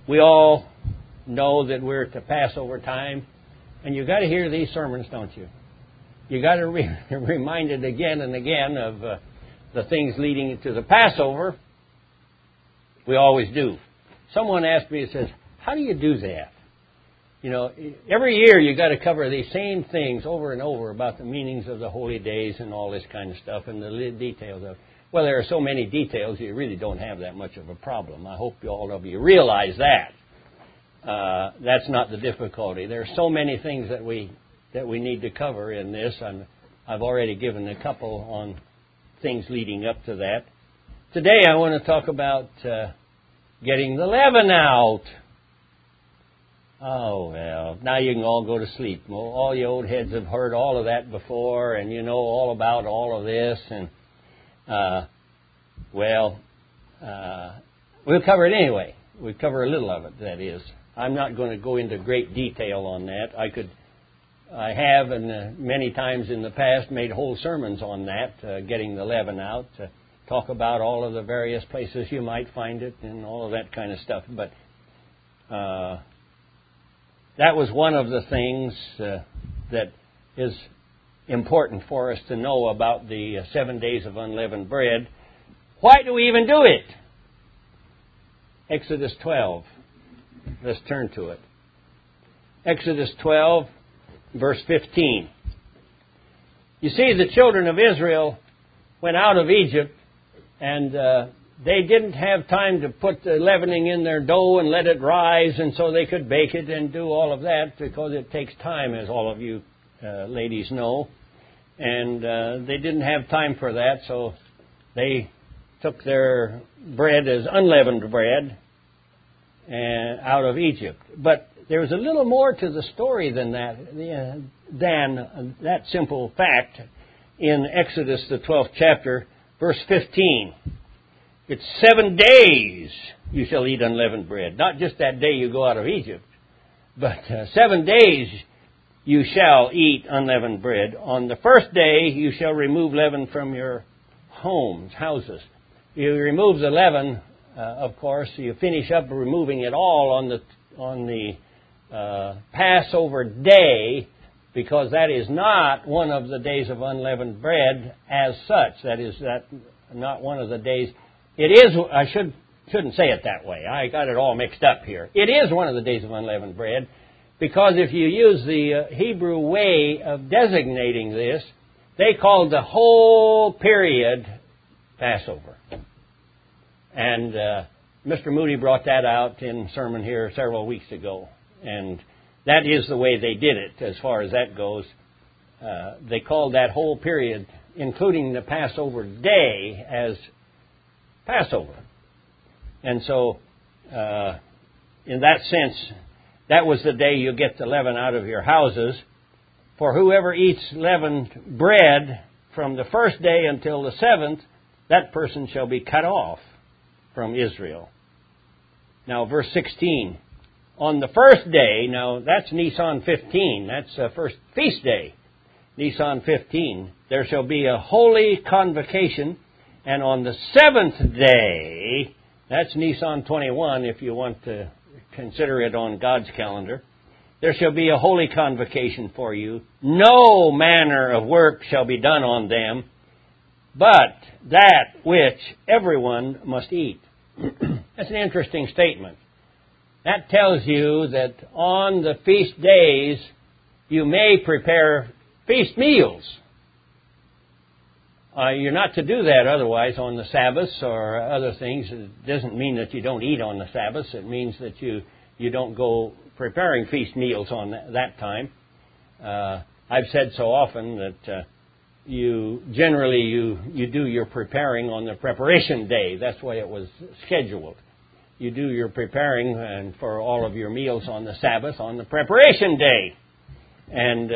We all know that we're at Passover time, and you've got to hear these sermons, don't you? You've got to be reminded again and again of the things leading to the Passover. We always do. Someone asked me, says, how do you do that? You know, every year you've got to cover these same things over and over about the meanings of the holy days and all this kind of stuff and the details of it. Well, there are so many details, you really don't have that much of a problem. I hope all of you realize that. That's not the difficulty. There are so many things that we need to cover in this. I've already given a couple on things leading up to that. Today I want to talk about getting the leaven out. Oh, well, now you can all go to sleep. Well, all you old heads have heard all of that before, and you know all about all of this. And, we'll cover it anyway. We'll cover a little of it, that is. I'm not going to go into great detail on that. I have, and many times in the past, made whole sermons on that, getting the leaven out, to talk about all of the various places you might find it and all of that kind of stuff. But that was one of the things that is important for us to know about the 7 days of unleavened bread. Why do we even do it? Exodus 12. Let's turn to it. Exodus 12, verse 15. You see, the children of Israel went out of Egypt, and they didn't have time to put the leavening in their dough and let it rise, and so they could bake it and do all of that, because it takes time, as all of you ladies know. And they didn't have time for that, so they took their bread as unleavened bread out of Egypt. But there was a little more to the story than that simple fact in Exodus, the 12th chapter, verse 15. It's 7 days you shall eat unleavened bread. Not just that day you go out of Egypt, but 7 days you shall eat unleavened bread. On the first day you shall remove leaven from your houses. You remove the leaven, of course. You finish up removing it all on the Passover day, because that is not one of the days of unleavened bread as such. That is not one of the days. It is. I shouldn't say it that way. I got it all mixed up here. It is one of the days of unleavened bread, because if you use the Hebrew way of designating this, they called the whole period Passover. And Mr. Moody brought that out in a sermon here several weeks ago. And that is the way they did it as far as that goes. They called that whole period, including the Passover day, as Passover. And so, in that sense, that was the day you get the leaven out of your houses. For whoever eats leavened bread from the first day until the 7th, that person shall be cut off from Israel. Now, verse 16. On the first day, now that's Nisan 15, that's the first feast day, Nisan 15, there shall be a holy convocation, and on the 7th day, that's Nisan 21 if you want to consider it on God's calendar, there shall be a holy convocation for you. No manner of work shall be done on them, but that which everyone must eat. That's an interesting statement. That tells you that on the feast days, you may prepare feast meals. You're not to do that otherwise on the Sabbaths or other things. It doesn't mean that you don't eat on the Sabbaths. It means that you don't go preparing feast meals on that time. I've said so often that you do your preparing on the preparation day. That's the way it was scheduled. You do your preparing and for all of your meals on the Sabbath on the preparation day. And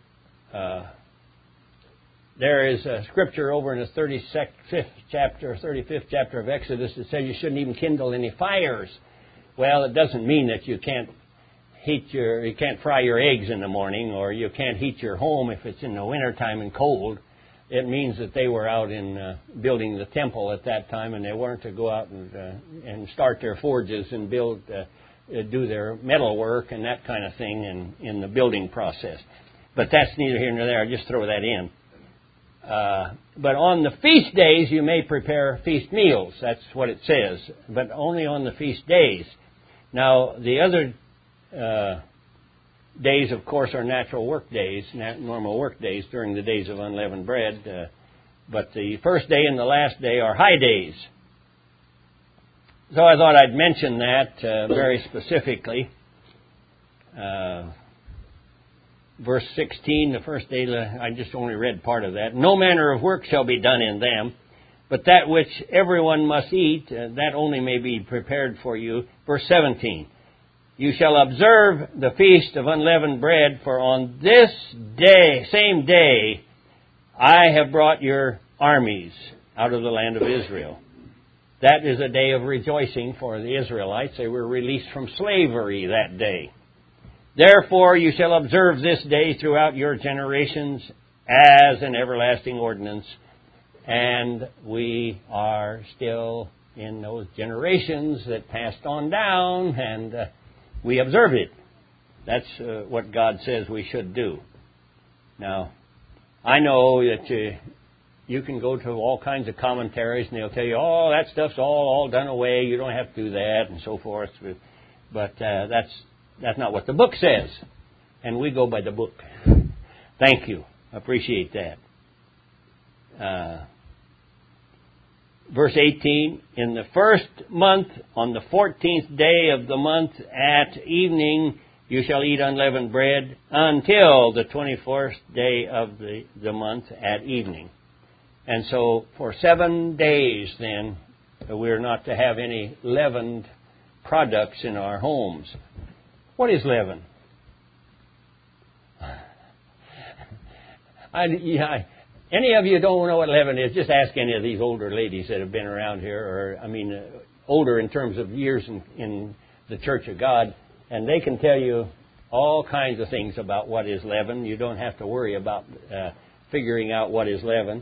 there is a scripture over in the 35th chapter of Exodus that says you shouldn't even kindle any fires. Well, it doesn't mean that you can't fry your eggs in the morning, or you can't heat your home if it's in the wintertime and cold. It means that they were out in building the temple at that time, and they weren't to go out and start their forges and build do their metal work and that kind of thing in the building process. But that's neither here nor there. I just throw that in. But on the feast days, you may prepare feast meals. That's what it says. But only on the feast days. Now, the other days, of course, are natural work days, normal work days during the days of unleavened bread. But the first day and the last day are high days. So I thought I'd mention that very specifically. Verse 16, the first day, I just only read part of that. No manner of work shall be done in them, but that which everyone must eat, that only may be prepared for you. Verse 17, you shall observe the feast of unleavened bread, for on this day, same day, I have brought your armies out of the land of Israel. That is a day of rejoicing for the Israelites. They were released from slavery that day. Therefore you shall observe this day throughout your generations as an everlasting ordinance. And we are still in those generations that passed on down, and we observe it. That's what God says we should do. Now, I know that you can go to all kinds of commentaries, and they'll tell you, oh, that stuff's all done away, you don't have to do that, and so forth. But that's not what the book says. And we go by the book. Thank you. Appreciate that. Verse 18, in the first month, on the 14th day of the month at evening, you shall eat unleavened bread until the 21st day of the month at evening. And so for 7 days then, we're not to have any leavened products in our homes. What is leaven? Any of you don't know what leaven is, just ask any of these older ladies that have been around here, older in terms of years in the Church of God, and they can tell you all kinds of things about what is leaven. You don't have to worry about figuring out what is leaven.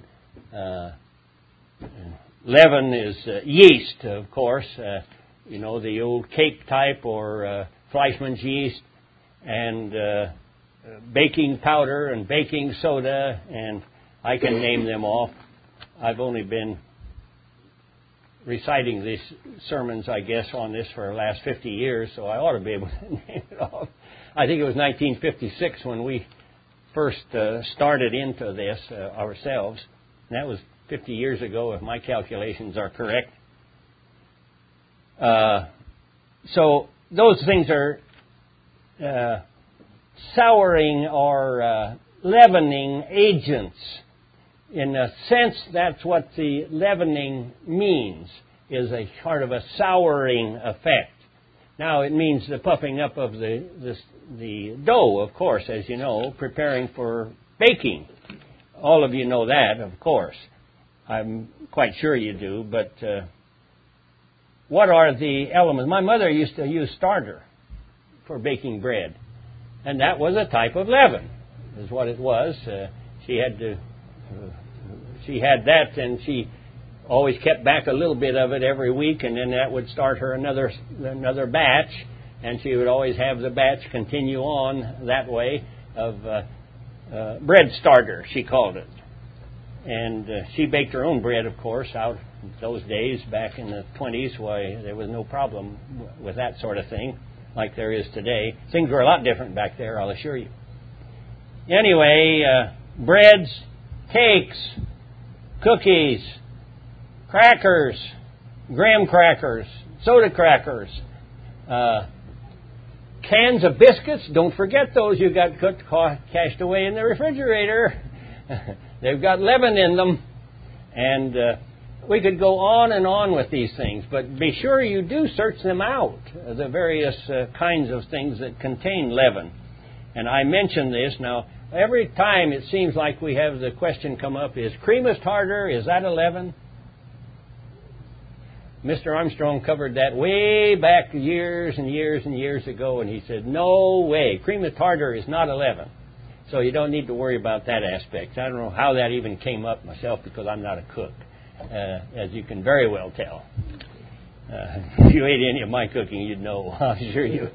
Leaven is yeast, of course, the old cake type or Fleischmann's yeast, and baking powder and baking soda, and I can name them off. I've only been reciting these sermons, I guess, on this for the last 50 years, so I ought to be able to name it off. I think it was 1956 when we first started into this ourselves. And that was 50 years ago, if my calculations are correct. So those things are souring or leavening agents. In a sense, that's what the leavening means, is a sort of a souring effect. Now, it means the puffing up of the dough, of course, as you know, preparing for baking. All of you know that, of course. I'm quite sure you do, but what are the elements? My mother used to use starter for baking bread, and that was a type of leaven, is what it was. She had that, and she always kept back a little bit of it every week, and then that would start her another batch, and she would always have the batch continue on that way of bread starter, she called it. And she baked her own bread, of course, out in those days, back in the 20s. Why, there was no problem with that sort of thing like there is today. Things were a lot different back there, I'll assure you. Anyway, breads, cakes, cookies, crackers, graham crackers, soda crackers, cans of biscuits. Don't forget those. You got cached away in the refrigerator. They've got leaven in them. And we could go on and on with these things, but be sure you do search them out, the various kinds of things that contain leaven. And I mention this now. Every time it seems like we have the question come up, is cream tartar, is that a leaven? Mr. Armstrong covered that way back years and years and years ago, and he said, no way, cream tartar is not a leaven. So you don't need to worry about that aspect. I don't know how that even came up myself, because I'm not a cook, as you can very well tell. If you ate any of my cooking, you'd know. I'm sure you.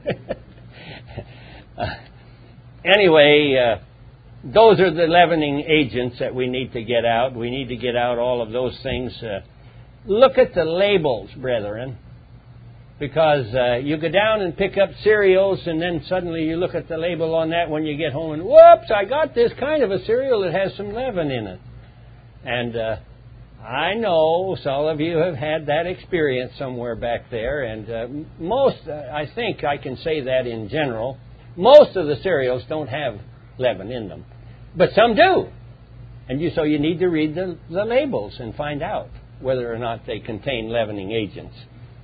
Anyway, those are the leavening agents that we need to get out. We need to get out all of those things. Look at the labels, brethren, because you go down and pick up cereals, and then suddenly you look at the label on that when you get home, and whoops, I got this kind of a cereal that has some leaven in it. And I know some of you have had that experience somewhere back there, and I think I can say that in general, most of the cereals don't have leaven in them, but some do. And so you need to read the labels and find out whether or not they contain leavening agents.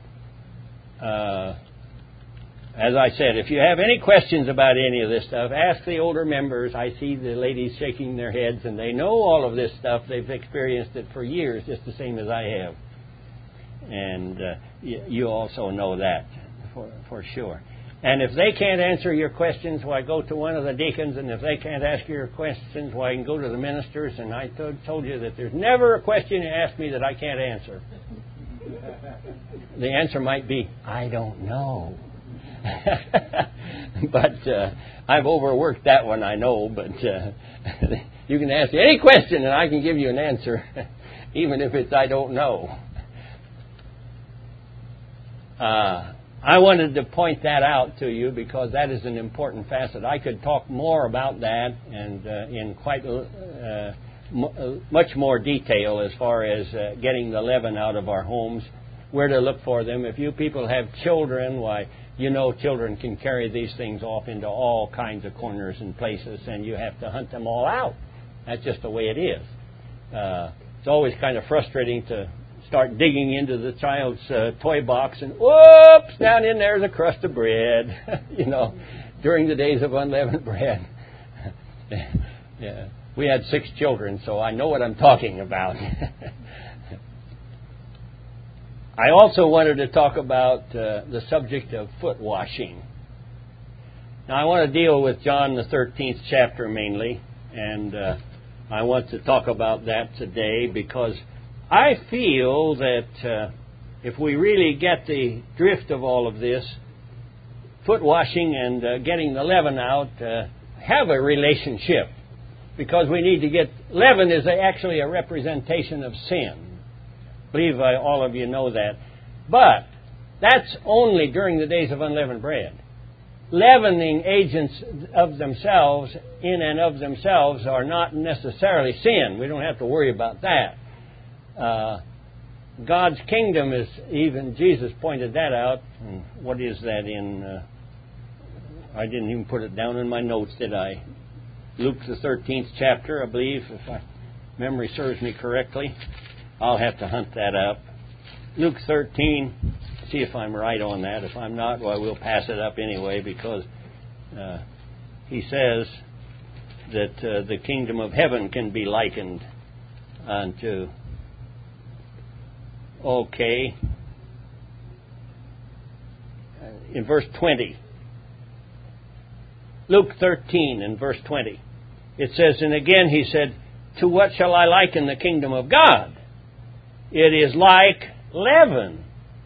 As I said, if you have any questions about any of this stuff, ask the older members. I see the ladies shaking their heads, and they know all of this stuff. They've experienced it for years, just the same as I have. And you also know that for sure. And if they can't answer your questions, why, go to one of the deacons, and if they can't ask your questions, why, you can go to the ministers. And I told you that there's never a question you ask me that I can't answer. The answer might be, I don't know. But I've overworked that one, I know, but you can ask any question and I can give you an answer, even if it's I don't know. I wanted to point that out to you because that is an important facet. I could talk more about that and in quite much more detail as far as getting the leaven out of our homes, where to look for them. If you people have children, why, you know children can carry these things off into all kinds of corners and places, and you have to hunt them all out. That's just the way it is. It's always kind of frustrating to start digging into the child's toy box, and whoops, down in there's a crust of bread, during the days of unleavened bread. Yeah. We had 6 children, so I know what I'm talking about. I also wanted to talk about the subject of foot washing. Now, I want to deal with John the 13th chapter mainly, and I want to talk about that today because I feel that if we really get the drift of all of this, foot washing and getting the leaven out have a relationship, because we need to get, leaven is actually a representation of sin. I believe all of you know that. But that's only during the days of unleavened bread. Leavening agents of themselves, in and of themselves, are not necessarily sin. We don't have to worry about that. God's kingdom is, even Jesus pointed that out. What is that in, I didn't even put it down in my notes, did I? Luke the 13th chapter, I believe, if my memory serves me correctly. I'll have to hunt that up. Luke 13, see if I'm right on that. If I'm not, well, we'll pass it up anyway, because he says that the kingdom of heaven can be likened unto, in verse 20. Luke 13 and verse 20. It says, and again he said, to what shall I liken the kingdom of God? It is like leaven.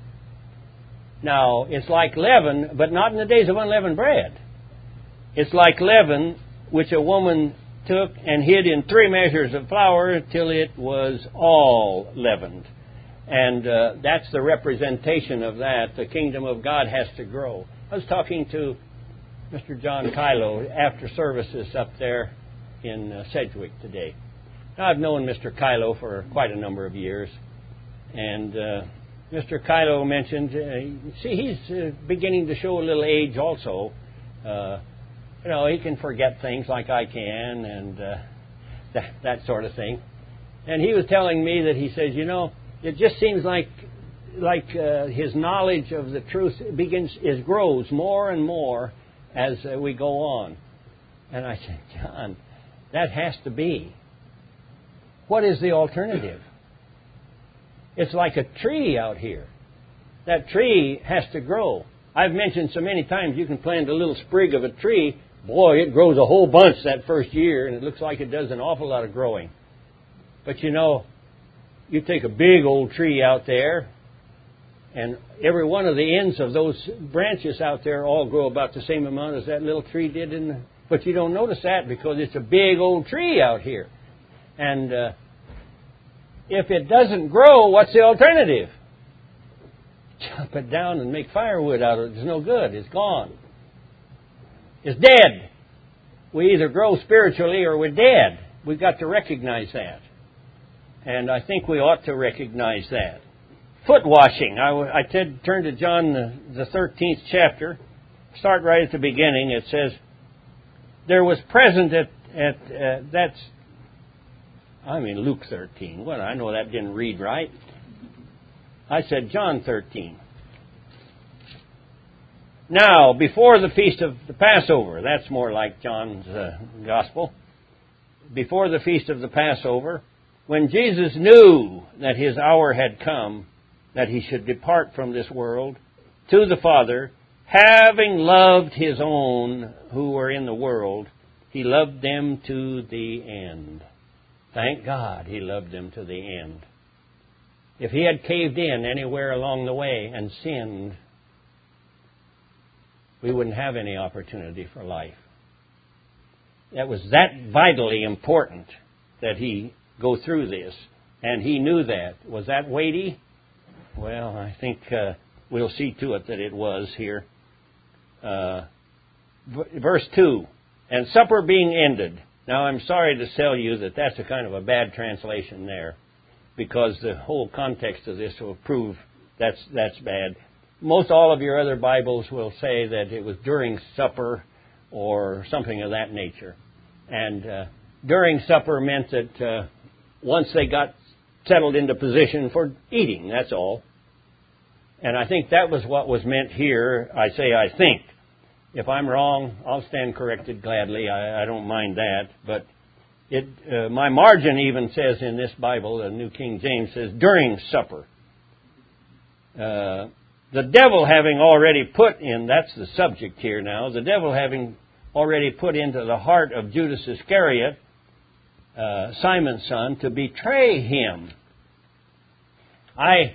Now, it's like leaven, but not in the days of unleavened bread. It's like leaven, which a woman took and hid in 3 measures of flour till it was all leavened. And that's the representation of that. The kingdom of God has to grow. I was talking to Mr. John Kylo after services up there in Sedgwick today. Now, I've known Mr. Kylo for quite a number of years, and Mr. Kylo mentioned, he's beginning to show a little age also. He can forget things like I can, and that sort of thing. And he was telling me that he says, it just seems like his knowledge of the truth grows more and more as we go on. And I said, John, that has to be. What is the alternative? It's like a tree out here. That tree has to grow. I've mentioned so many times you can plant a little sprig of a tree. Boy, it grows a whole bunch that first year, and it looks like it does an awful lot of growing. But you take a big old tree out there, And every one of the ends of those branches out there all grow about the same amount as that little tree did but you don't notice that because it's a big old tree out here. And if it doesn't grow, what's the alternative? Chop it down and make firewood out of it. It's no good. It's gone. It's dead. We either grow spiritually or we're dead. We've got to recognize that. And I think we ought to recognize that. Foot washing. I turn to John, the 13th chapter. Start right at the beginning. It says, there was present Luke 13. Well, I know that didn't read right. I said John 13. Now, before the feast of the Passover, that's more like John's gospel. Before the feast of the Passover, when Jesus knew that his hour had come, that he should depart from this world to the Father, having loved his own who were in the world, he loved them to the end. Thank God he loved them to the end. If he had caved in anywhere along the way and sinned, we wouldn't have any opportunity for life. That was that vitally important that he go through this, and he knew that. Was that weighty? Well, I think we'll see to it that it was here. Verse 2, and supper being ended. Now, I'm sorry to tell you that that's a kind of a bad translation there, because the whole context of this will prove that's bad. Most all of your other Bibles will say that it was during supper or something of that nature. And during supper meant that once they got settled into position for eating, that's all. And I think that was what was meant here. I think. If I'm wrong, I'll stand corrected gladly. I don't mind that. But my margin even says in this Bible, the New King James says, during supper. The devil having already put in, that's the subject here now, the devil having already put into the heart of Judas Iscariot, Simon's son, to betray him. I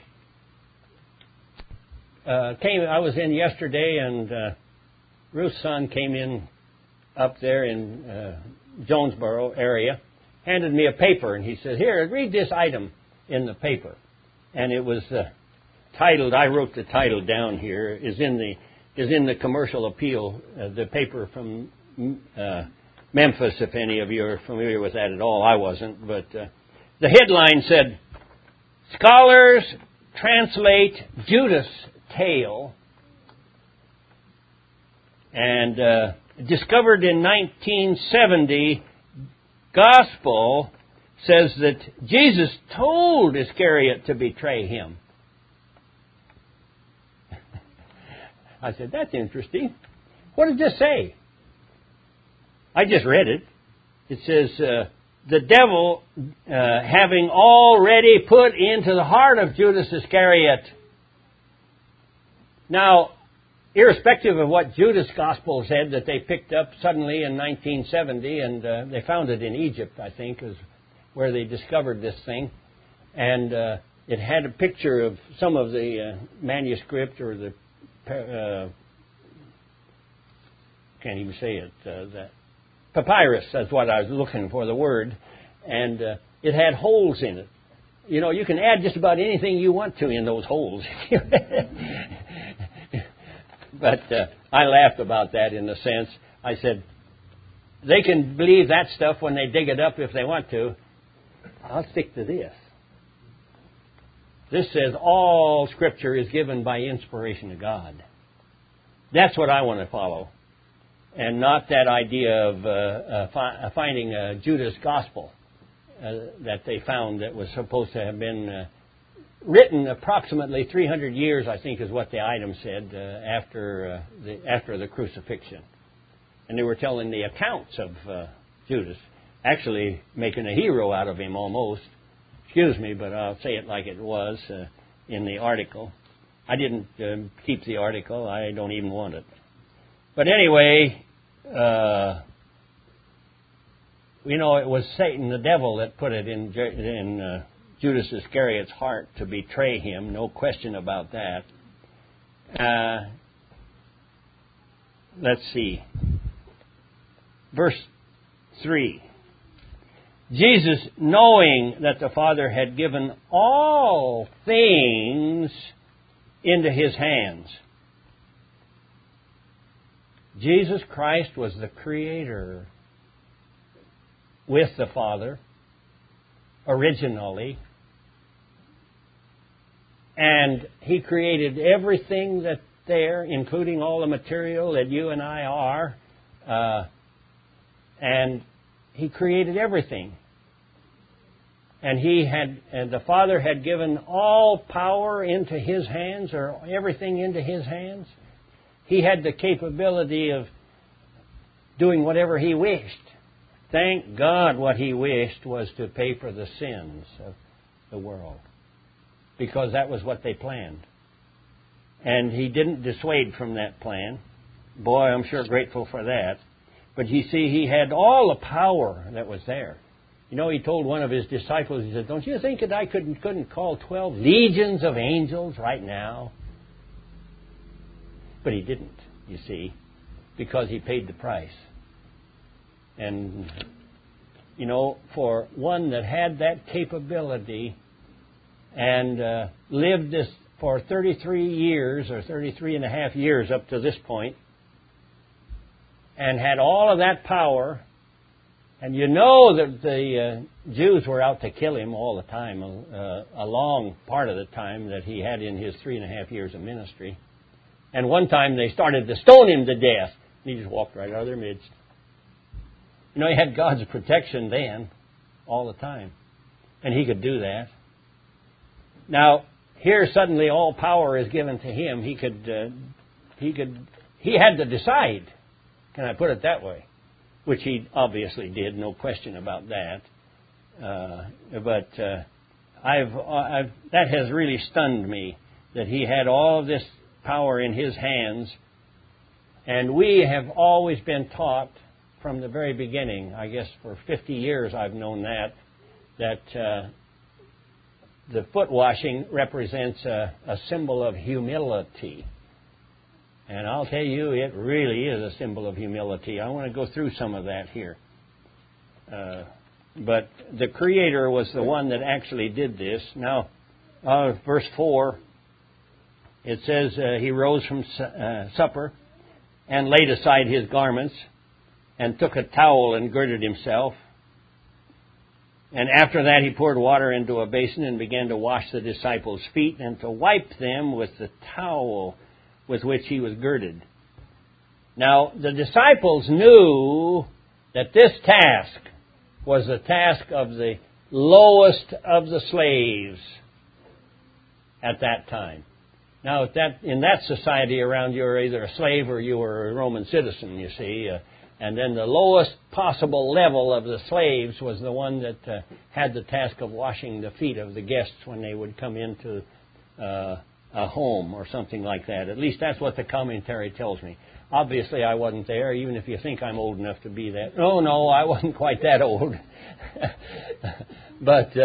was in yesterday, and Ruth's son came in up there in Jonesboro area, handed me a paper, and he said, "Here, read this item in the paper." And it was titled. I wrote the title down here. Is in the Commercial Appeal, the paper from Memphis. If any of you are familiar with that at all, I wasn't. But the headline said, "Scholars translate Judas' tale." And discovered in 1970, Gospel says that Jesus told Iscariot to betray him. I said, that's interesting. What did this say? I just read it. It says, the devil having already put into the heart of Judas Iscariot. Now, irrespective of what Judas' Gospel said that they picked up suddenly in 1970, and they found it in Egypt, I think, is where they discovered this thing. And it had a picture of some of the manuscript or the can't even say it. That papyrus, that's what I was looking for, the word. And it had holes in it. You know, you can add just about anything you want to in those holes. But I laughed about that in the sense, I said, they can believe that stuff when they dig it up if they want to. I'll stick to this. This says all Scripture is given by inspiration of God. That's what I want to follow. And not that idea of finding a Judas Gospel that they found that was supposed to have been written approximately 300 years, I think is what the item said, after the crucifixion. And they were telling the accounts of Judas, actually making a hero out of him almost. Excuse me, but I'll say it like it was in the article. I didn't keep the article. I don't even want it. But anyway, it was Satan, the devil, that put it in Judas Iscariot's heart to betray him, no question about that. Let's see. Verse 3. Jesus, knowing that the Father had given all things into His hands. Jesus Christ was the Creator with the Father originally, and He created everything that's there, including all the material that you and I are, and He created everything. And the Father had given all power into His hands, or everything into His hands. He had the capability of doing whatever He wished. Thank God what He wished was to pay for the sins of the world, because that was what they planned. And He didn't dissuade from that plan. Boy, I'm sure grateful for that. But you see, He had all the power that was there. You know, He told one of His disciples, He said, don't you think that I couldn't call 12 legions of angels right now? But He didn't, you see, because He paid the price. And, you know, for one that had that capability and lived this for 33 years, or 33 and a half years up to this point, and had all of that power, and you know that the Jews were out to kill Him all the time, a long part of the time that He had in His 3.5 years of ministry. And one time they started to stone Him to death. And He just walked right out of their midst. You know, He had God's protection then, all the time. And He could do that. Now, here suddenly all power is given to Him. He had to decide. Can I put it that way? Which He obviously did, no question about that. But that has really stunned me, that He had all of this power in His hands. And we have always been taught from the very beginning, I guess for 50 years I've known that the foot washing represents a symbol of humility. And I'll tell you, it really is a symbol of humility. I want to go through some of that here. But the Creator was the one that actually did this. Now, verse 4, it says, He rose from supper and laid aside His garments and took a towel and girded Himself. And after that He poured water into a basin and began to wash the disciples' feet and to wipe them with the towel with which He was girded. Now, the disciples knew that this task was the task of the lowest of the slaves at that time. Now, in that society around, you were either a slave or you were a Roman citizen, you see. And then the lowest possible level of the slaves was the one that had the task of washing the feet of the guests when they would come into a home or something like that. At least that's what the commentary tells me. Obviously, I wasn't there, even if you think I'm old enough to be that. No, I wasn't quite that old. But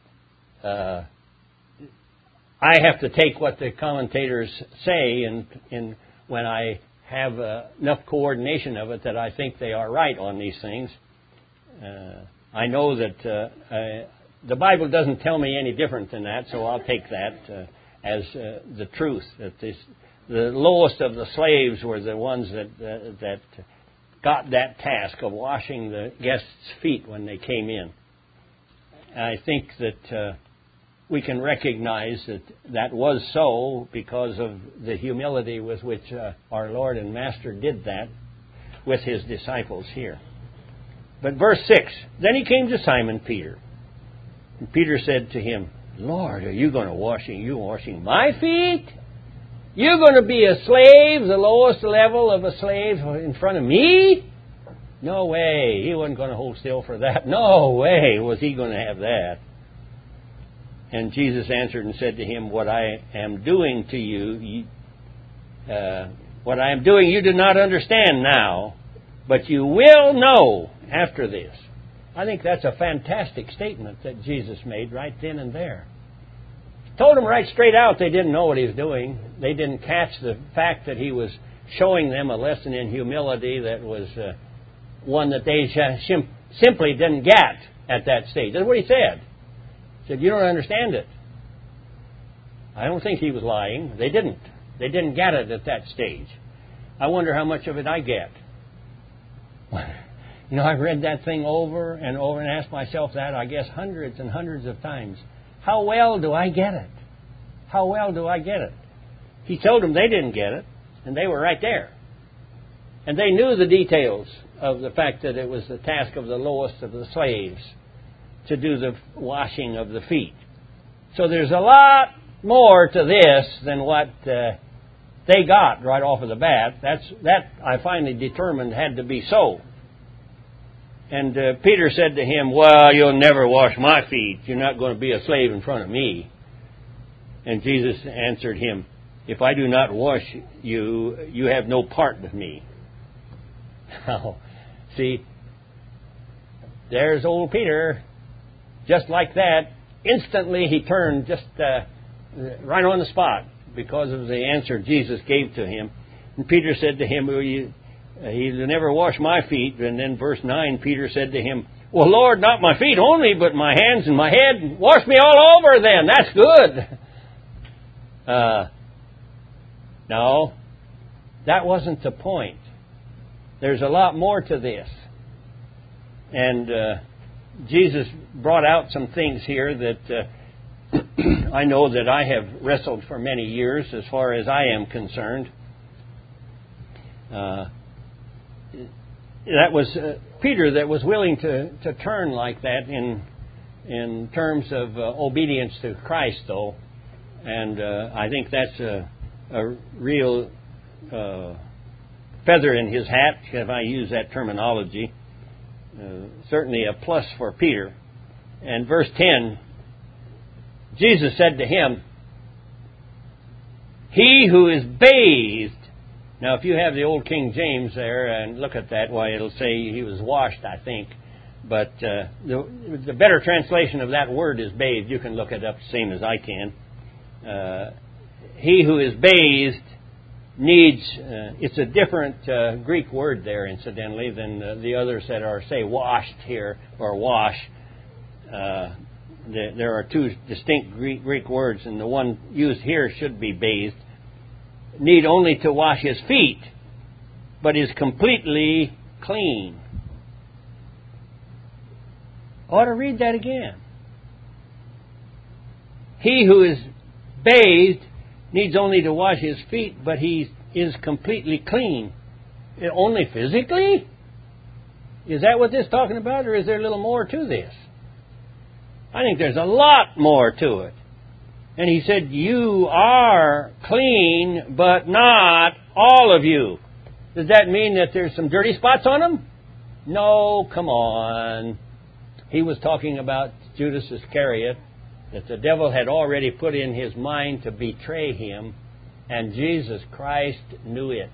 I have to take what the commentators say, and when I have enough coordination of it that I think they are right on these things. I know that the Bible doesn't tell me any different than that, so I'll take that as the truth, that the lowest of the slaves were the ones that got that task of washing the guests' feet when they came in. I think that we can recognize that was so because of the humility with which our Lord and Master did that with His disciples here. But verse 6, then He came to Simon Peter. And Peter said to Him, Lord, are you going to washing my feet? You're going to be a slave, the lowest level of a slave in front of me? No way. He wasn't going to hold still for that. No way was He going to have that. And Jesus answered and said to him, what I am doing you do not understand now, but you will know after this. I think that's a fantastic statement that Jesus made right then and there. Told them right straight out they didn't know what he was doing. They didn't catch the fact that he was showing them a lesson in humility that was one that they simply didn't get at that stage. That's what he said. He said, you don't understand it. I don't think he was lying. They didn't. They didn't get it at that stage. I wonder how much of it I get. You know, I've read that thing over and over and asked myself that, I guess, hundreds and hundreds of times. How well do I get it? How well do I get it? He told them they didn't get it, and they were right there. And they knew the details of the fact that it was the task of the lowest of the slaves to do the washing of the feet. So there's a lot more to this than what they got right off of the bat. That I finally determined had to be so. And Peter said to him, well, you'll never wash my feet. You're not going to be a slave in front of me. And Jesus answered him, if I do not wash you, you have no part with me. Now, see, there's old Peter. Just like that, instantly he turned just right on the spot because of the answer Jesus gave to him. And Peter said to him, he'll never wash my feet. And then verse 9, Peter said to him, well, Lord, not my feet only, but my hands and my head. Wash me all over then. That's good. No, that wasn't the point. There's a lot more to this. And Jesus brought out some things here that I know that I have wrestled for many years as far as I am concerned. That was Peter that was willing to turn like that in terms of obedience to Christ, though. And I think that's a real feather in his hat, if I use that terminology. Certainly a plus for Peter. And verse 10, Jesus said to him, he who is bathed. Now, if you have the old King James there and look at that, why, it'll say he was washed, I think. But the better translation of that word is bathed. You can look it up the same as I can. He who is bathed needs, it's a different Greek word there, incidentally, than the others that are, say, washed here, or wash. There are two distinct Greek words, and the one used here should be bathed. Need only to wash his feet, but is completely clean. I ought to read that again. He who is bathed needs only to wash his feet, but he is completely clean. Only physically? Is that what this is talking about, or is there a little more to this? I think there's a lot more to it. And he said, you are clean, but not all of you. Does that mean that there's some dirty spots on them? No, come on. He was talking about Judas Iscariot, that the devil had already put in his mind to betray him, and Jesus Christ knew it.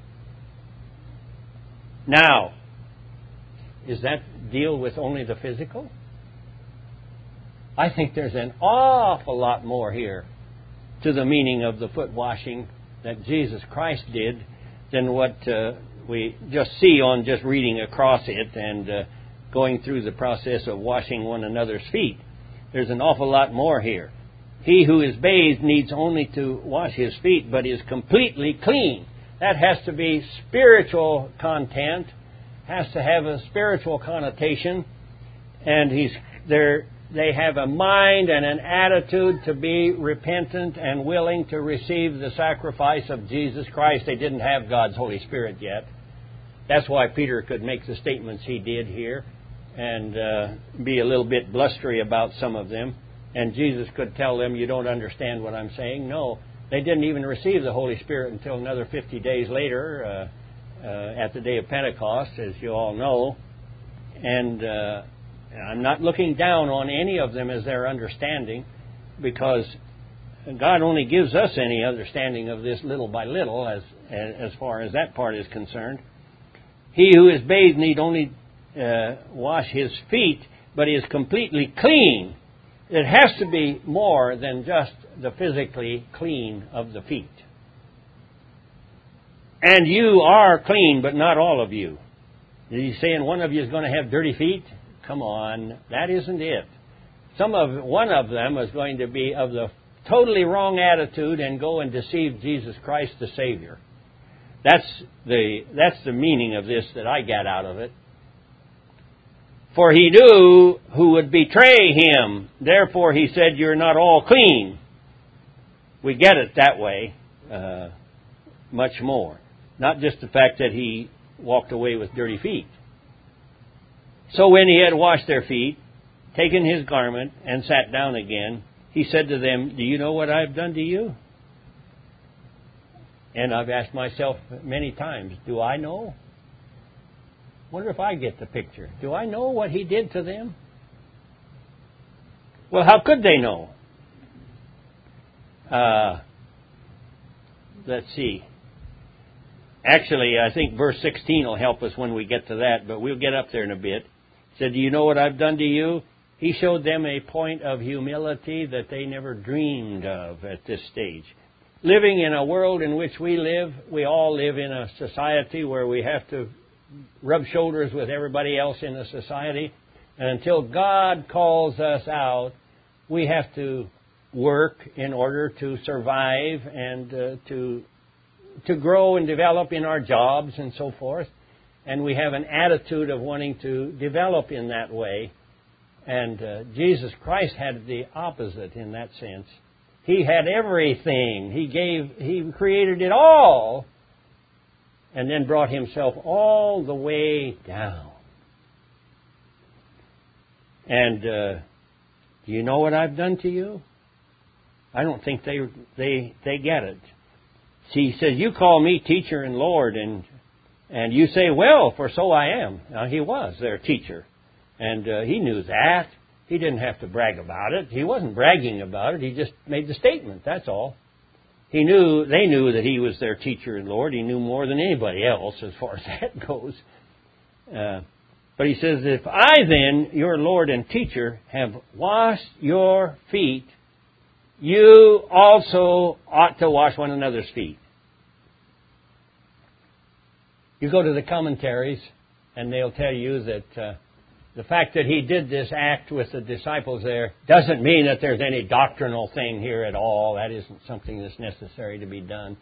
Now, does that deal with only the physical? I think there's an awful lot more here to the meaning of the foot washing that Jesus Christ did than what we just see on just reading across it and going through the process of washing one another's feet. There's an awful lot more here. He who is bathed needs only to wash his feet, but is completely clean. That has to be spiritual content, has to have a spiritual connotation, and they have a mind and an attitude to be repentant and willing to receive the sacrifice of Jesus Christ. They didn't have God's Holy Spirit yet. That's why Peter could make the statements he did here and be a little bit blustery about some of them. And Jesus could tell them, you don't understand what I'm saying. No, they didn't even receive the Holy Spirit until another 50 days later at the day of Pentecost, as you all know. And I'm not looking down on any of them as their understanding, because God only gives us any understanding of this little by little as far as that part is concerned. He who is bathed need only wash his feet, but is completely clean. It has to be more than just the physically clean of the feet. And you are clean, but not all of you. Is he saying one of you is going to have dirty feet? Come on, that isn't it. One of them is going to be of the totally wrong attitude and go and deceive Jesus Christ the Savior. That's the meaning of this that I got out of it. For he knew who would betray him. Therefore he said, you're not all clean. We get it that way much more. Not just the fact that he walked away with dirty feet. So when he had washed their feet, taken his garment, and sat down again, he said to them, do you know what I've done to you? And I've asked myself many times, do I know? Wonder if I get the picture. Do I know what he did to them? Well, how could they know? Let's see. Actually, I think verse 16 will help us when we get to that, but we'll get up there in a bit. He said, do you know what I've done to you? He showed them a point of humility that they never dreamed of at this stage. Living in a world in which we live, we all live in a society where we have to rub shoulders with everybody else in the society. And until God calls us out, we have to work in order to survive and to grow and develop in our jobs and so forth. And we have an attitude of wanting to develop in that way. And Jesus Christ had the opposite in that sense. He had everything. He created it all, and then brought himself all the way down. And do you know what I've done to you? I don't think they get it. See, he says, you call me teacher and Lord, and you say, well, for so I am. Now, he was their teacher, and he knew that. He didn't have to brag about it. He wasn't bragging about it. He just made the statement, that's all. They knew that he was their teacher and Lord. He knew more than anybody else as far as that goes. But he says, if I then, your Lord and teacher, have washed your feet, you also ought to wash one another's feet. You go to the commentaries, and they'll tell you that the fact that he did this act with the disciples there doesn't mean that there's any doctrinal thing here at all. That isn't something that's necessary to be done.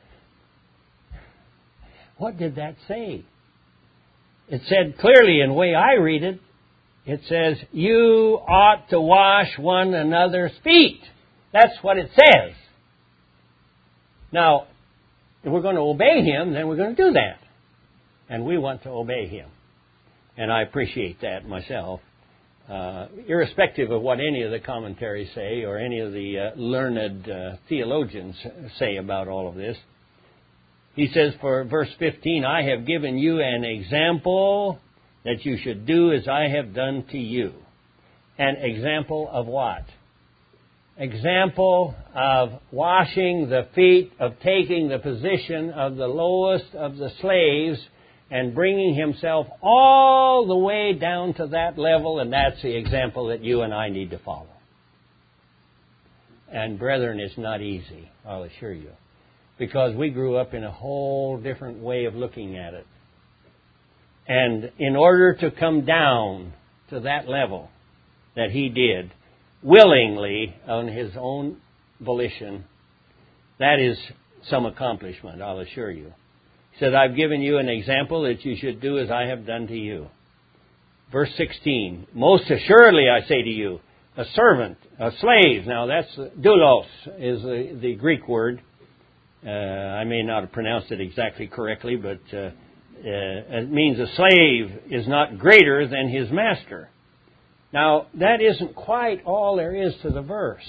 What did that say? It said clearly, in the way I read it, it says, you ought to wash one another's feet. That's what it says. Now, if we're going to obey him, then we're going to do that. And we want to obey him. And I appreciate that myself. Irrespective of what any of the commentaries say or any of the learned theologians say about all of this. He says for verse 15, I have given you an example that you should do as I have done to you. An example of what? Example of washing the feet, of taking the position of the lowest of the slaves and bringing himself all the way down to that level, and that's the example that you and I need to follow. And brethren, it's not easy, I'll assure you, because we grew up in a whole different way of looking at it. And in order to come down to that level that he did, willingly, on his own volition, that is some accomplishment, I'll assure you. He said, I've given you an example that you should do as I have done to you. Verse 16, most assuredly I say to you, a servant, a slave, now that's doulos is the Greek word. I may not have pronounced it exactly correctly, but it means a slave is not greater than his master. Now, that isn't quite all there is to the verse.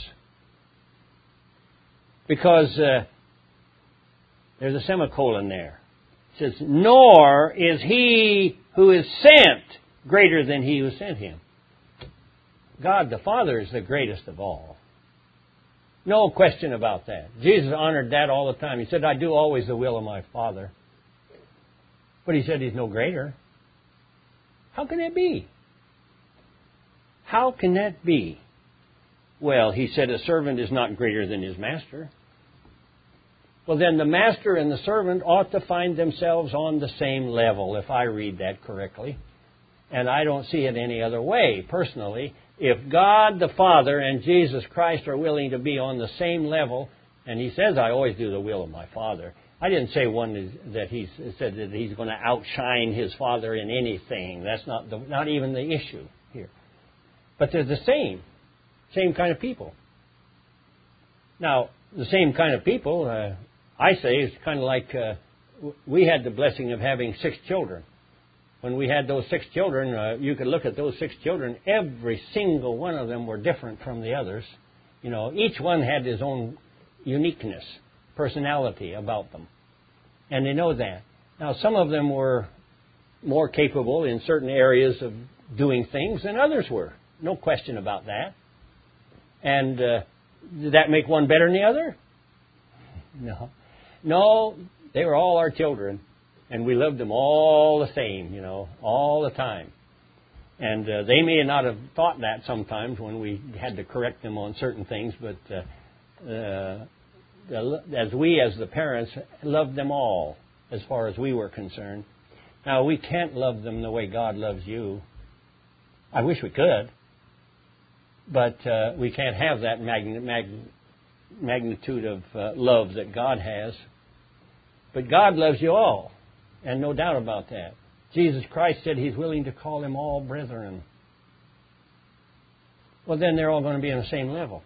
Because there's a semicolon there. It says, nor is he who is sent greater than he who sent him. God the Father is the greatest of all. No question about that. Jesus honored that all the time. He said, I do always the will of my Father. But he said he's no greater. How can that be? How can that be? Well, he said a servant is not greater than his master. Well, then the master and the servant ought to find themselves on the same level, if I read that correctly. And I don't see it any other way, personally. If God the Father and Jesus Christ are willing to be on the same level, and he says, I always do the will of my Father. I didn't say that he said that he's going to outshine his Father in anything. That's not even the issue here. But they're the same kind of people. Now, the same kind of people, I say, it's kind of like we had the blessing of having 6 children. When we had those 6 children, you could look at those 6 children. Every single one of them were different from the others. You know, each one had his own uniqueness, personality about them. And they know that. Now, some of them were more capable in certain areas of doing things than others were. No question about that. And did that make one better than the other? No. No, they were all our children. And we loved them all the same, you know, all the time. And they may not have thought that sometimes when we had to correct them on certain things, but as the parents, loved them all as far as we were concerned. Now, we can't love them the way God loves you. I wish we could. But we can't have that magnitude of love that God has. But God loves you all. And no doubt about that. Jesus Christ said He's willing to call them all brethren. Well, then they're all going to be on the same level.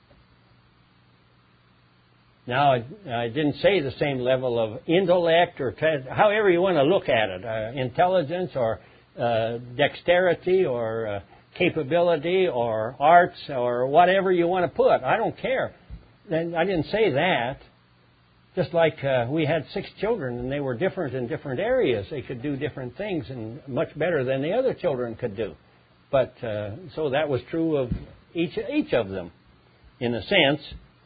Now, I didn't say the same level of intellect or however you want to look at it, intelligence or dexterity or capability or arts or whatever you want to put. I don't care. Then I didn't say that. Just like we had 6 children and they were different in different areas. They could do different things and much better than the other children could do. But so that was true of each of them. In a sense,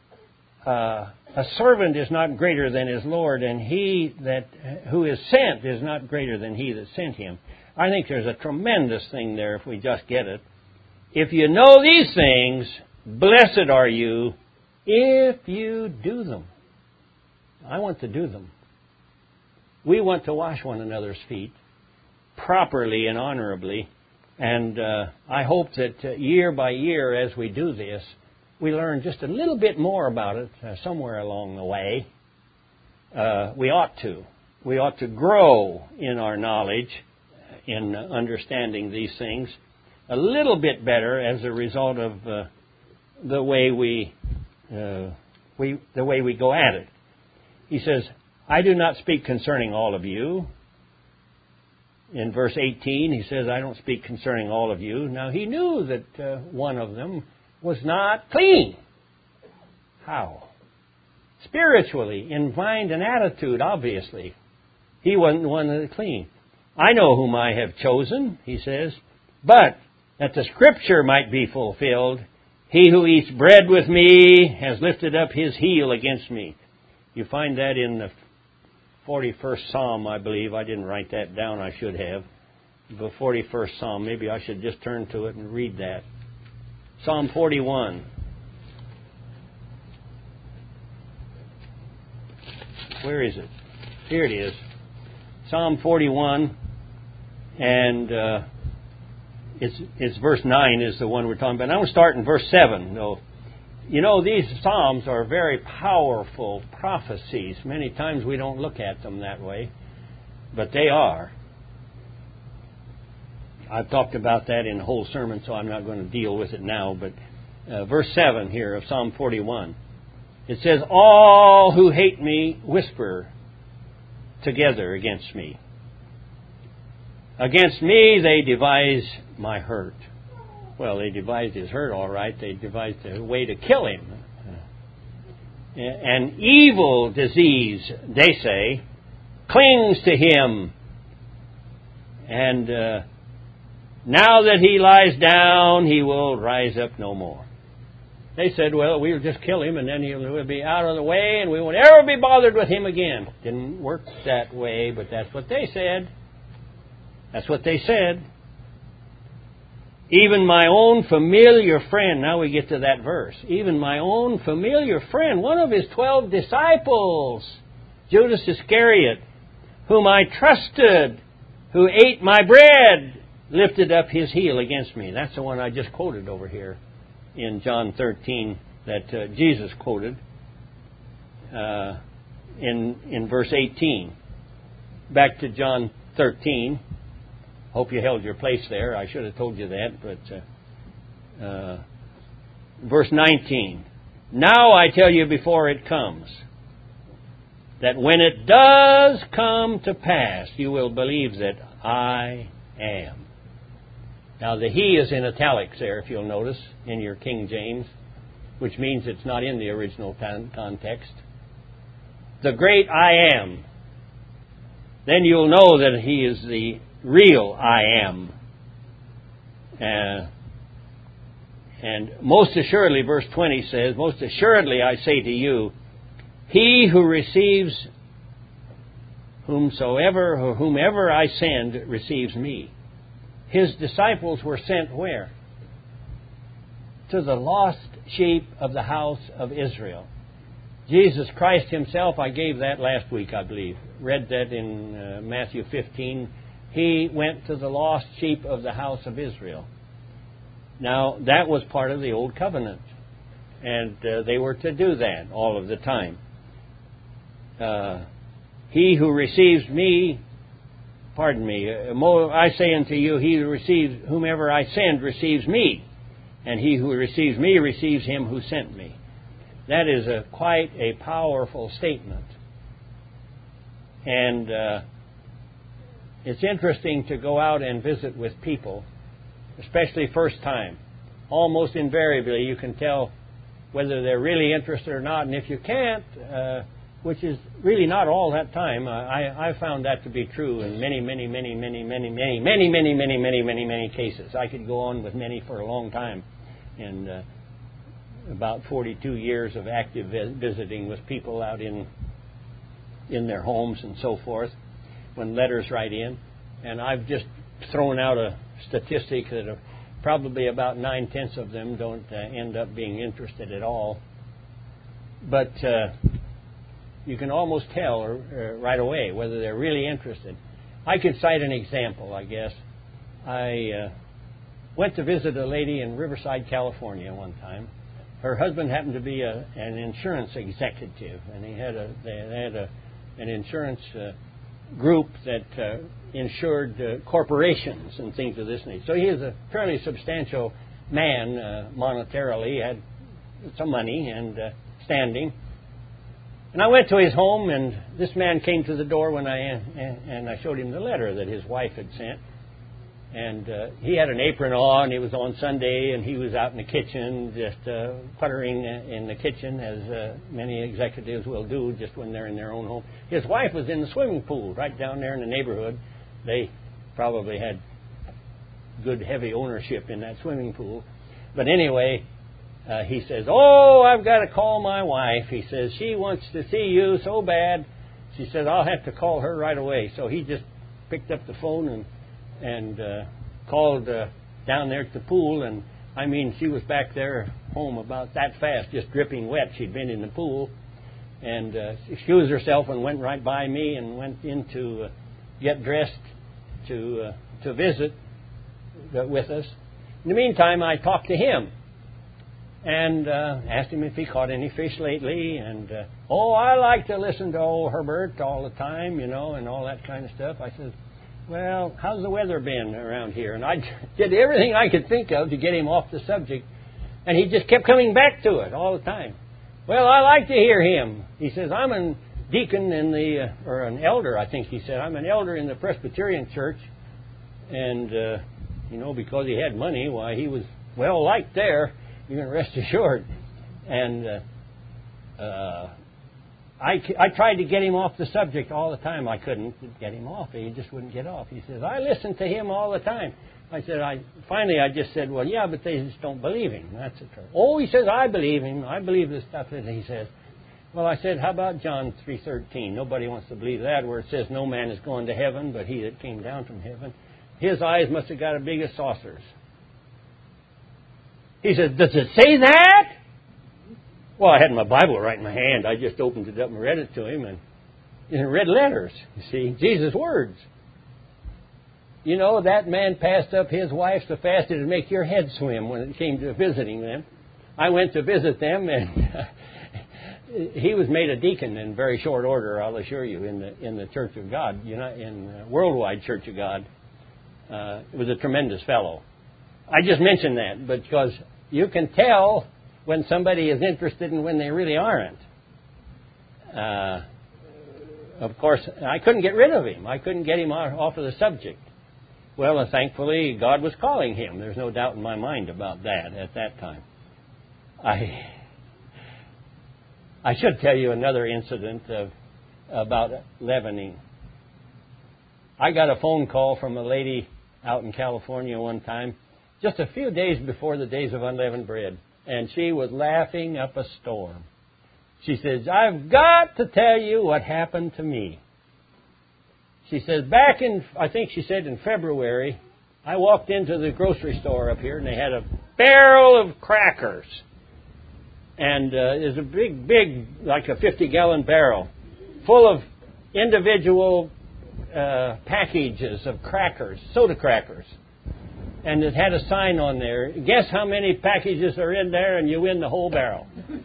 a servant is not greater than his Lord, and he who is sent is not greater than he that sent him. I think there's a tremendous thing there if we just get it. If you know these things, blessed are you if you do them. I want to do them. We want to wash one another's feet properly and honorably. And I hope that year by year as we do this, we learn just a little bit more about it somewhere along the way. We ought to. We ought to grow in our knowledge in understanding these things a little bit better as a result of the way we go at it. He says, I do not speak concerning all of you. In verse 18, he says, I don't speak concerning all of you. Now, he knew that one of them was not clean. How? Spiritually, in mind and attitude, obviously. He wasn't the one that was clean. I know whom I have chosen, he says, but that the Scripture might be fulfilled, he who eats bread with me has lifted up his heel against me. You find that in the 41st Psalm, I believe. I didn't write that down. I should have. The 41st Psalm. Maybe I should just turn to it and read that. Psalm 41. Where is it? Here it is. Psalm 41. And it's verse 9 is the one we're talking about. I'm going to start in verse 7, though. You know, these Psalms are very powerful prophecies. Many times we don't look at them that way, but they are. I've talked about that in the whole sermon, so I'm not going to deal with it now, but verse 7 here of Psalm 41. It says, all who hate me whisper together against me. Against me they devise my hurt. Well, they devised his hurt, all right. They devised a way to kill him. An evil disease, they say, clings to him. And now that he lies down, he will rise up no more. They said, well, we'll just kill him and then he'll be out of the way and we won't ever be bothered with him again. Didn't work that way, but that's what they said. That's what they said. Even my own familiar friend, now we get to that verse, even my own familiar friend, one of his 12 disciples, Judas Iscariot, whom I trusted, who ate my bread, lifted up his heel against me. That's the one I just quoted over here in John 13 that Jesus quoted in verse 18. Back to John 13. Hope you held your place there. I should have told you that, but verse 19. Now I tell you before it comes, that when it does come to pass, you will believe that I am. Now the he is in italics there, if you'll notice, in your King James, which means it's not in the original context. The great I am. Then you'll know that he is the real I am. And most assuredly, verse 20 says, most assuredly I say to you, he who receives whomever I send receives me. His disciples were sent where? To the lost sheep of the house of Israel. Jesus Christ himself, I gave that last week, I believe. Read that in Matthew 15. He went to the lost sheep of the house of Israel. Now, that was part of the Old Covenant. And they were to do that all of the time. He who receives me, I say unto you, he who receives whomever I send receives me. And he who receives me receives him who sent me. That is quite a powerful statement. And it's interesting to go out and visit with people, especially first time. Almost invariably you can tell whether they're really interested or not. And if you can't, which is really not all that time, I found that to be true in many cases. I could go on with many for a long time. And about 42 years of active visiting with people out in their homes and so forth, when letters write in. And I've just thrown out a statistic that probably about 9/10 of them don't end up being interested at all. But you can almost tell right away whether they're really interested. I could cite an example, I guess. I went to visit a lady in Riverside, California one time. Her husband happened to be an insurance executive, and they had an insurance group that insured corporations and things of this nature. So he is a fairly substantial man monetarily. He had some money and standing. And I went to his home, and this man came to the door when I showed him the letter that his wife had sent. And he had an apron on. It was on Sunday, and he was out in the kitchen just puttering in the kitchen, as many executives will do just when they're in their own home. His wife was in the swimming pool right down there in the neighborhood. They probably had good, heavy ownership in that swimming pool. But anyway, he says, "Oh, I've got to call my wife." He says, "She wants to see you so bad." She said, "I'll have to call her right away." So he just picked up the phone and called down there at the pool, and I mean, she was back there home about that fast, just dripping wet. She'd been in the pool, and excused herself and went right by me and went in to get dressed to visit with us. In the meantime, I talked to him and asked him if he caught any fish lately, and I like to listen to old Herbert all the time, and all that kind of stuff. I said, "Well, how's the weather been around here?" And I did everything I could think of to get him off the subject. And he just kept coming back to it all the time. "Well, I like to hear him." He says, "I'm a deacon in or an elder, I think he said. I'm an elder in the Presbyterian church." And, because he had money, why, he was well liked there. You can rest assured. And I tried to get him off the subject all the time. I couldn't get him off. He just wouldn't get off. He says, "I listen to him all the time." I said, finally I just said, "Well, yeah, but they just don't believe him. That's the trouble." "Oh," he says, "I believe him. I believe the stuff that he says." Well, I said, "How about John 3:13? Nobody wants to believe that, where it says no man is going to heaven but he that came down from heaven." His eyes must have got as big as saucers. He says, does it say that? Well, I had my Bible right in my hand. I just opened it up and read it to him, and in red letters, you see, Jesus' words. You know, that man passed up his wife so fast it'd make your head swim when it came to visiting them. I went to visit them, and he was made a deacon in very short order, I'll assure you, in the Church of God, in Worldwide Church of God. It was a tremendous fellow. I just mentioned that because you can tell when somebody is interested and when they really aren't. Of course, I couldn't get rid of him. I couldn't get him off of the subject. Well, thankfully, God was calling him. There's no doubt in my mind about that at that time. I should tell you another incident about leavening. I got a phone call from a lady out in California one time, just a few days before the days of unleavened bread, and she was laughing up a storm. She says, I've got to tell you what happened to me. She says, back in, I think she said in February, I walked into the grocery store up here, and they had a barrel of crackers. And it's a big, like a 50-gallon barrel, full of individual packages of crackers, soda crackers. And it had a sign on there, guess how many packages are in there, and you win the whole barrel.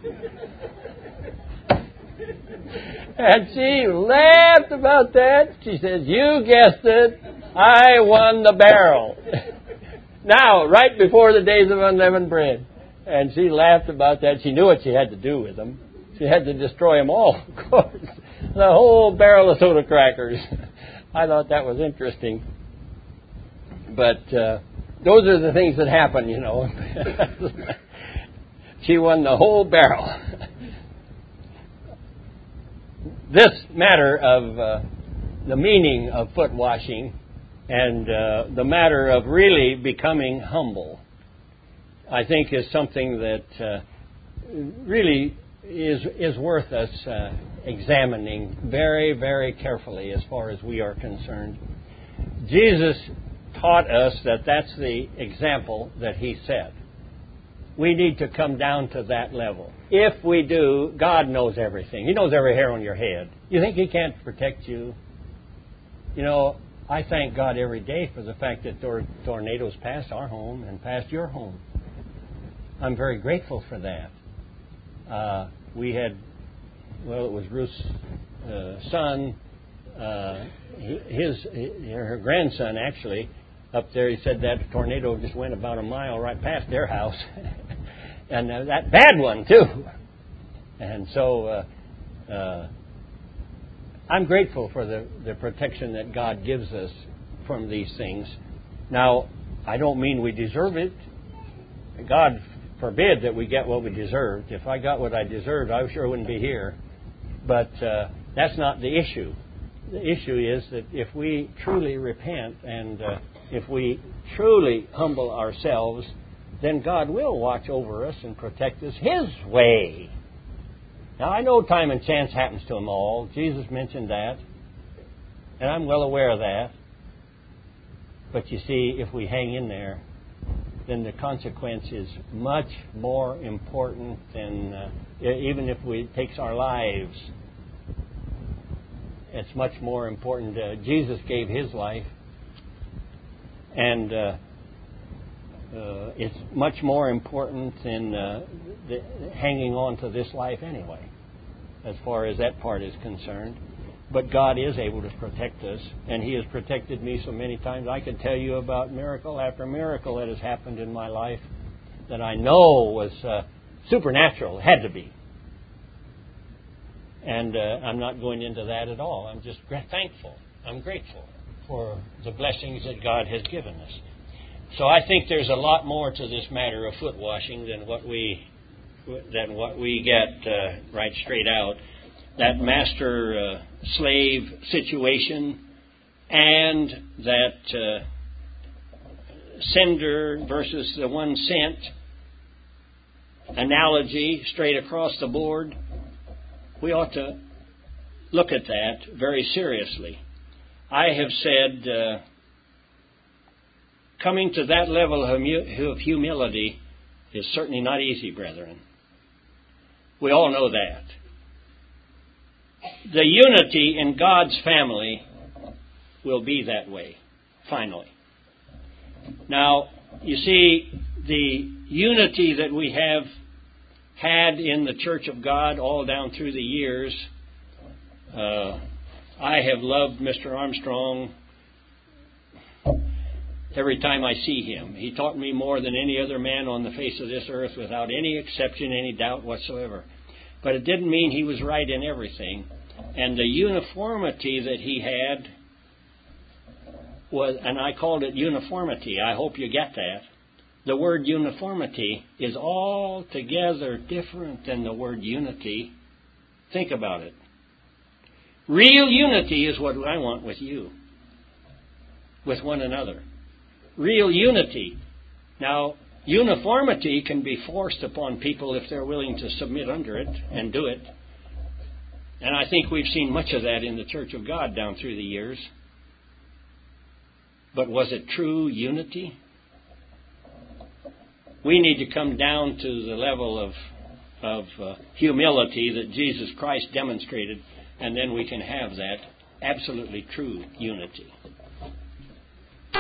And she laughed about that. She says, you guessed it, I won the barrel. Now, right before the days of unleavened bread. And she laughed about that. She knew what she had to do with them. She had to destroy them all, of course. The whole barrel of soda crackers. I thought that was interesting. But those are the things that happen, you know. She won the whole barrel. This matter of the meaning of foot washing and the matter of really becoming humble, I think is something that really is worth us examining very, very carefully as far as we are concerned. Jesus taught us that that's the example that he set. We need to come down to that level. If we do, God knows everything. He knows every hair on your head. You think he can't protect you? You know, I thank God every day for the fact that tornadoes passed our home and passed your home. I'm very grateful for that. We had, well, it was Ruth's son, her grandson actually, up there. He said that tornado just went about a mile right past their house. And that bad one, too. And so I'm grateful for the protection that God gives us from these things. Now, I don't mean we deserve it. God forbid that we get what we deserved. If I got what I deserved, I sure wouldn't be here. But that's not the issue. The issue is that if we truly repent and if we truly humble ourselves, then God will watch over us and protect us His way. Now, I know time and chance happens to them all. Jesus mentioned that. And I'm well aware of that. But you see, if we hang in there, then the consequence is much more important than, even if it takes our lives, it's much more important. Jesus gave His life. And it's much more important than hanging on to this life anyway, as far as that part is concerned. But God is able to protect us, and He has protected me so many times. I could tell you about miracle after miracle that has happened in my life that I know was supernatural. It had to be. And I'm not going into that at all. I'm just thankful. I'm grateful for the blessings that God has given us. So I think there's a lot more to this matter of foot washing than what we get right straight out. That master-slave situation and that sender versus the one sent analogy straight across the board, we ought to look at that very seriously. I have said coming to that level of humility is certainly not easy, brethren. We all know that. The unity in God's family will be that way, finally. Now, you see, the unity that we have had in the Church of God all down through the years, I have loved Mr. Armstrong every time I see him. He taught me more than any other man on the face of this earth, without any exception, any doubt whatsoever. But it didn't mean he was right in everything. And the uniformity that he had was, and I called it uniformity. I hope you get that. The word uniformity is altogether different than the word unity. Think about it. Real unity is what I want with you, with one another. Real unity. Now, uniformity can be forced upon people if they're willing to submit under it and do it. And I think we've seen much of that in the Church of God down through the years. But was it true unity? We need to come down to the level of humility that Jesus Christ demonstrated, and then we can have that absolutely true unity.